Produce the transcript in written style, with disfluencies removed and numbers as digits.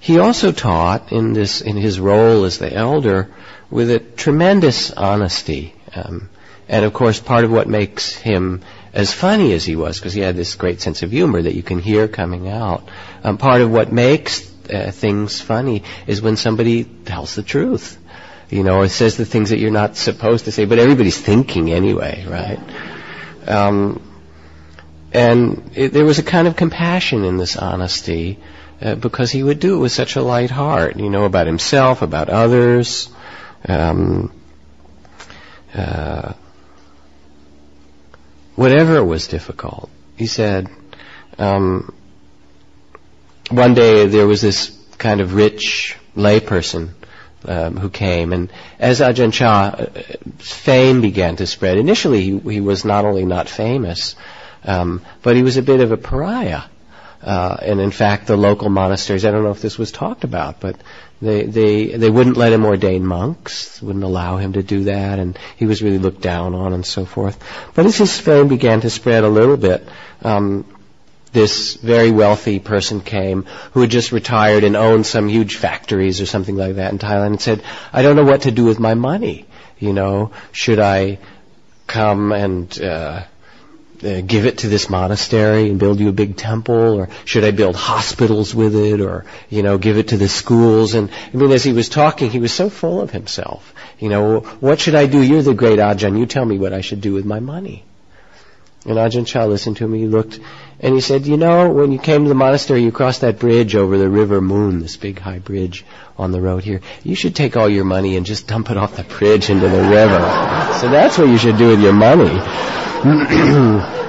he also taught in his role as the elder with a tremendous honesty. And of course, part of what makes him as funny as he was, because he had this great sense of humor that you can hear coming out, part of what makes things funny is when somebody tells the truth, or says the things that you're not supposed to say, but everybody's thinking anyway, right? There was a kind of compassion in this honesty, because he would do it with such a light heart, about himself, about others. Whatever was difficult. He said, one day there was this kind of rich layperson who came, and as Ajahn Chah's fame began to spread, initially he was not only not famous, but he was a bit of a pariah. And in fact, the local monasteries, I don't know if this was talked about, but they wouldn't let him ordain monks, wouldn't allow him to do that, and he was really looked down on and so forth. But as his fame began to spread a little bit, this very wealthy person came who had just retired and owned some huge factories or something like that in Thailand, and said, I don't know what to do with my money. Should I come and give it to this monastery and build you a big temple, or should I build hospitals with it, or give it to the schools? And as he was talking, he was so full of himself. What should I do? You're the great Ajahn. You tell me what I should do with my money. And Ajahn Chah listened to him. He looked and he said, when you came to the monastery, you crossed that bridge over the River Moon, this big high bridge on the road here. You should take all your money and just dump it off the bridge into the river. So that's what you should do with your money.